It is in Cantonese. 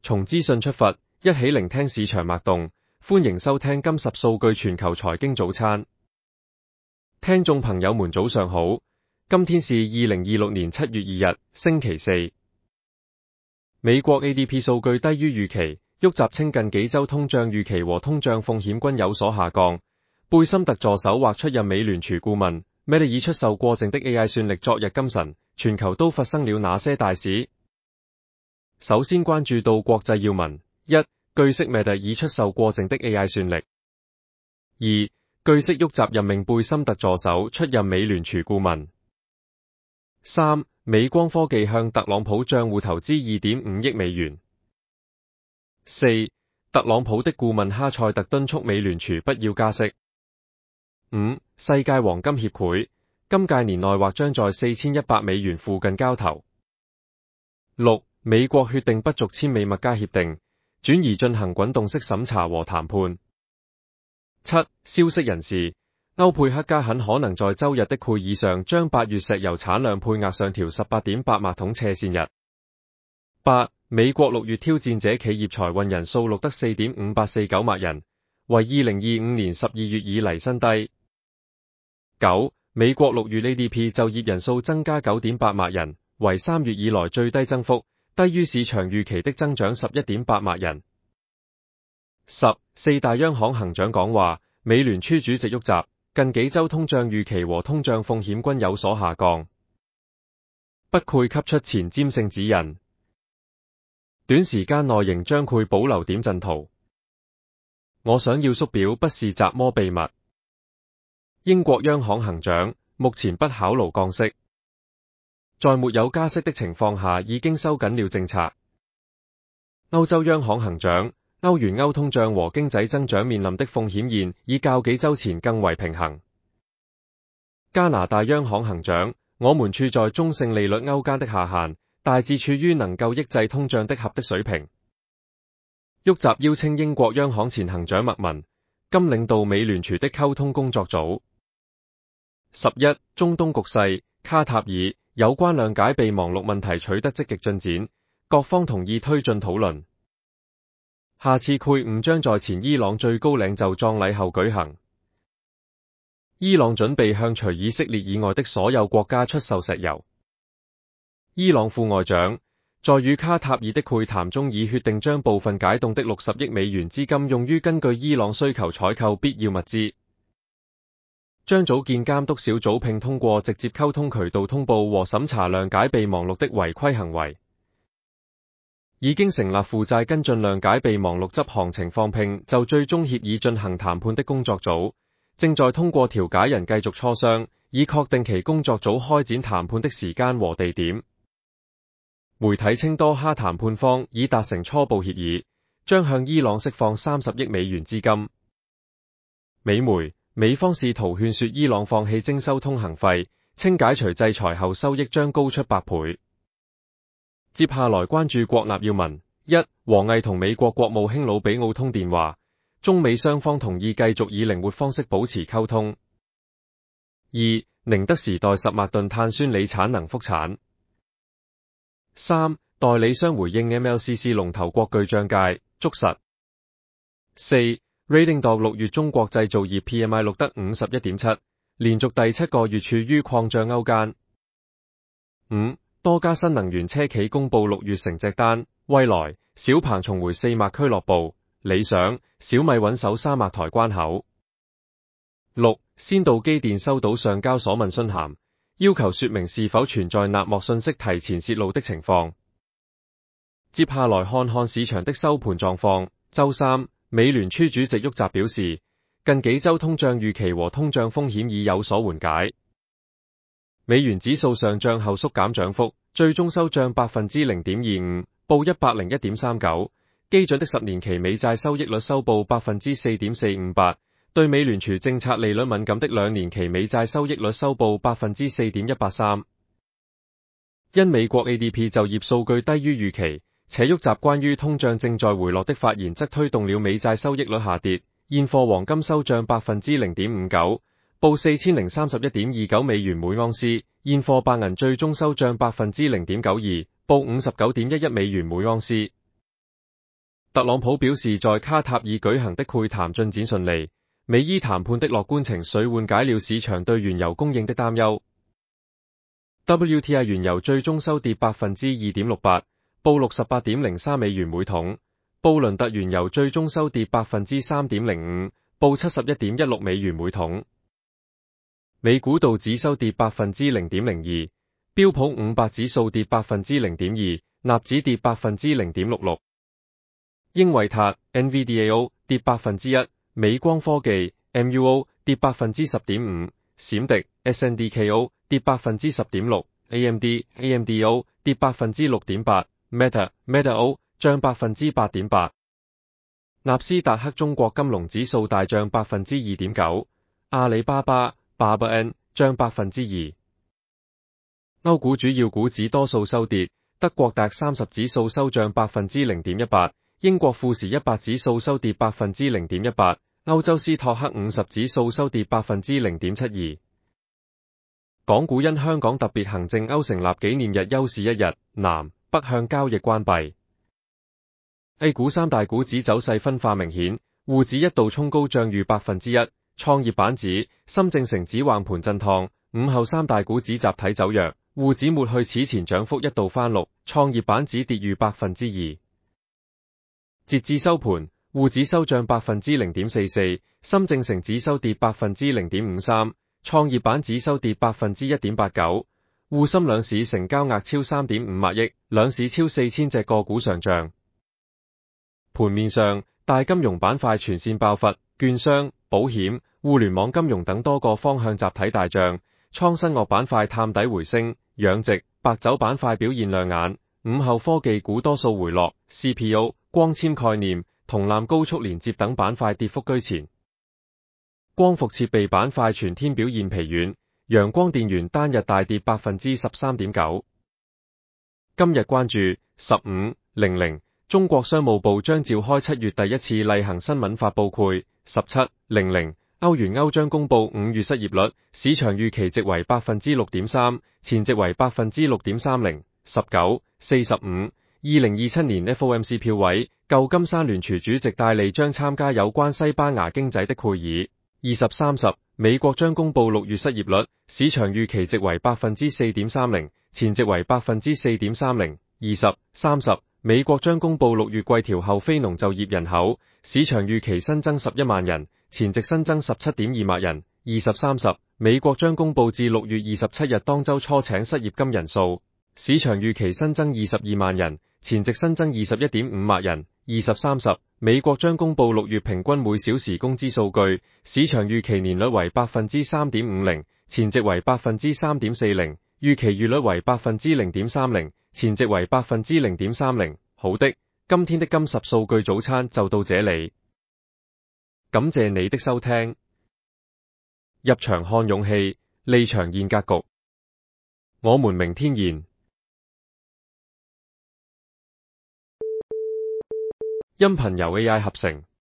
從資訊出發，一起聆聽市場脈動。歡迎收聽金十數據全球財經早餐。聽眾朋友們早上好，今天是2026年7月2日，星期四。美國 ADP 數據低於預期，沃集稱近幾周通脹預期和通脹風險均有所下降。貝森特助手或出任美聯儲顧問。Meta 已出售過剩的 AI 算力。昨日今晨，全球都發生了哪些大事？首先關注到國際要聞：一、據悉 Meta 已出售過剩的 AI 算力；二、據悉沃集任命貝森特助手出任美聯儲顧問；三、美光科技向特朗普賬戶投資2.5億美元；四、特朗普的顧問哈塞特敦促美聯儲不要加息；五、世界黃金協會今屆年內或將在4100美元附近交投；六、美國決定不續簽美墨加協定，轉而進行滾動式審查和談判。七、消息人士，歐佩克加很可能在周日的會議上將8月石油產量配額上調 18.8 萬桶斜線日。八、美國6月挑戰者企業財運人數錄得 4.5849 萬人，為2025年12月以嚟新低。九、美國6月 ADP 就業人數增加 9.8 萬人，為3月以來最低增幅，低於市場預期的增長 11.8 萬人。十、四大央行行長講話，美聯儲主席沃集近幾周通脹預期和通脹風險均有所下降，不配給出前瞻性指引，短時間內仍將會保留點陣圖。我想要縮表不是雜麼秘密。英國央行行長目前不考慮降息，在沒有加息的情況下已經收緊了政策。歐洲央行行長歐元歐通脹和經濟增長面臨的風險現已較幾周前更為平衡。加拿大央行行長我們處在中性利率歐間的下限，大致處於能夠抑制通脹的合的水平。沃集邀請英國央行前行長麥文今領導美聯儲的溝通工作組。十一、中東局勢，卡塔爾有關諒解備忘錄問題取得積極進展，各方同意推進討論。下次會晤將在前伊朗最高領袖葬禮後舉行。伊朗準備向除以色列以外的所有國家出售石油。伊朗副外長在與卡塔爾的會談中已決定將部分解凍的60億美元資金用於根據伊朗需求採購必要物資。將組建監督小組並通過直接溝通渠道通報和審查諒解備忘錄的違規行為。已經成立負責跟進諒解備忘錄執行情況並就最終協議進行談判的工作組，正在通過調解人繼續磋商，以確定其工作組開展談判的時間和地點。媒體稱多哈談判方已達成初步協議，將向伊朗釋放30億美元資金。美方試圖勸說伊朗放棄徵收通行費，稱解除制裁後收益將高出100倍。接下來關注國內要聞：一、王毅同美國國務卿魯比奧通電話，中美雙方同意繼續以靈活方式保持溝通。二、寧德時代10萬噸碳酸鋰產能復產。三、代理商回應 MLCC 龍頭國巨漲價，捉實。四、Ratings 6月中國製造業 PMI 錄得 51.7， 連續第7個月處於擴張區間。五、多家新能源車企公布6月成績單，蔚來、小鵬重回4萬俱樂部，理想、小米穩守3萬台關口。六、先導機電收到上交所問詢函，要求說明是否存在納莫信息提前泄露的情況。接下來看看市場的收盤狀況。周三，美聯儲主席沃集表示，近幾周通脹預期和通脹風險已有所緩解。美元指數上漲後縮減漲幅，最終收漲 0.25%， 報 101.39。基準的10年期美債收益率收報 4.458%， 對美聯儲政策利率敏感的2年期美債收益率收報 4.183%。因美國 ADP 就業數據低於預期，且沃集關於通脹正在回落的發言則推動了美債收益率下跌。現貨黃金收漲 0.59%， 報 4031.29 美元每盎司。現貨白銀最終收漲 0.92%， 報 59.11 美元每盎司。 特朗普表示，在卡塔爾舉行的會談進展順利，美伊談判的樂觀情緒緩解了市場對原油供應的擔憂。WTI 原油最終收跌 2.68%， 報 68.03 美元每桶。布倫特原油最終收跌 3.05%， 報 71.16 美元每桶。美股道指收跌 0.02%， 標普500指數跌 0.2%， 納指跌 0.66%。英偉達 NVDAO 跌 1%， 美光科技 MUO 跌 10.5%， 閃迪 SNDKO 跌 10.6%， AMDO 跌 6.8%， Meta 漲 8.8%。納斯達克中國金龍指數大漲 2.9%， 阿里巴巴 BABAN 漲 2%。歐股主要股指多數收跌，德國DAX 30指數收漲 0.18%， 英國富時100指數收跌 0.18%， 歐洲斯托克50指數收跌 0.72%。港股因香港特別行政區成立紀念日休市一日，南北向交易關閉。A 股三大股指走勢分化明顯，滬指一度衝高漲逾 1%， 創業板指、深證成指橫盤震盪，午後三大股指集體走弱，滬指抹去此前漲幅一度翻綠，創業板指跌逾 2%。截至收盤，滬指收漲 0.44%， 深證成指收跌 0.53%， 創業板指收跌 1.89%。滬深兩市成交額超 3.5 萬億，兩市超4000隻個股上漲。盤面上，大金融板塊全線爆發，券商、保險、互聯網金融等多個方向集體大漲。創新樂板塊探底回升，養殖、白酒板塊表現亮眼。午後科技股多數回落 ，CPO、光纖概念、銅纜高速連接等板塊跌幅居前。光伏設備板塊全天表現疲軟，陽光電源單日大跌 13.9%。今日關注15:00。中國商務部將召開7月第一次例行新聞發佈會。17:00，歐元歐將公布5月失業率，市場預期值為 6.3%， 前值為 6.30%。19:45， 2027年 FOMC 票委，舊金山聯儲主席戴利將參加有關西班牙經濟的會議。20:30，美國將公布6月失業率，市場預期值為 4.30%， 前值為 4.30%。20:30，美國將公布6月季調後非農就業人口，市場預期新增11萬人，前值新增 17.2 萬人。20:30，美國將公布至6月27日當周初請失業金人數，市場預期新增22萬人，前值新增 21.5 萬人。20:30，美國將公布6月平均每小時工資數據，市場預期年率為 3.50%， 前值為 3.40%， 預期月率為 0.30%， 前值為 0.30%。好的，今天的金十數據早餐就到這裏，感謝你的收聽。入場看勇氣，離場現格局。我們明天見。音頻由 AI 合成。